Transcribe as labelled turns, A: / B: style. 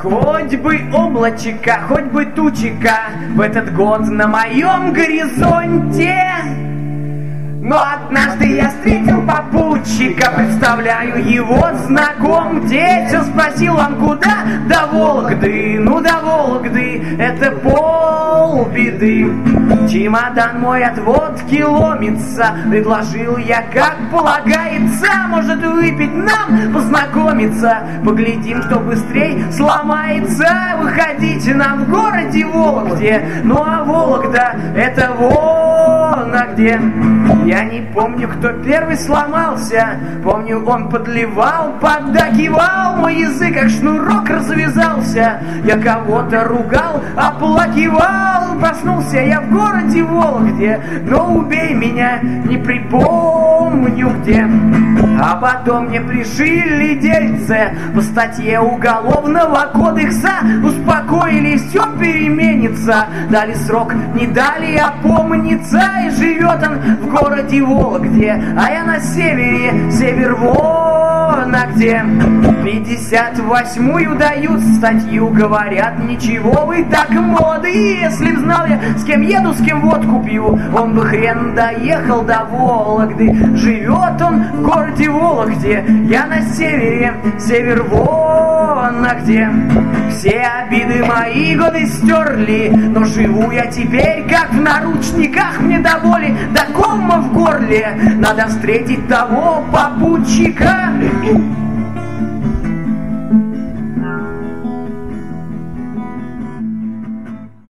A: Хоть бы облачка, хоть бы тучика в этот год на моем горизонте. Но однажды я встретил попутчика, представляю его знаком. Где все спросил он куда? До Вологды, ну до Вологды, это полбеды. Чемодан мой от водки ломится, предложил я, как полагается, может выпить нам, познакомиться, поглядим, что быстрей сломается. Выходите нам в городе Вологде, ну а Вологда это вон а где. Я не помню, кто первый сломался, помню, он подливал, поддакивал, мой язык как шнурок развязался. Я кого-то ругал, оплакивал, проснулся я в городе Вологде, но убей меня, не припомню где. А потом мне пришили дельце по статье Уголовного кодекса, успокоились, все переменится, дали срок, не дали опомниться, и живет он в городе Вологде, а я на севере, север вон а где. 58-ю дают статью, говорят, ничего вы так молоды. Если б знал я, с кем еду, с кем водку пью, он бы хрен доехал до Вологды. Живет он в городе Вологде, я на севере, север вон а где. Все обиды мои годы стерли, но живу я теперь как в наручниках, мне до боли, до кома в горле. Надо встретить того попутчика,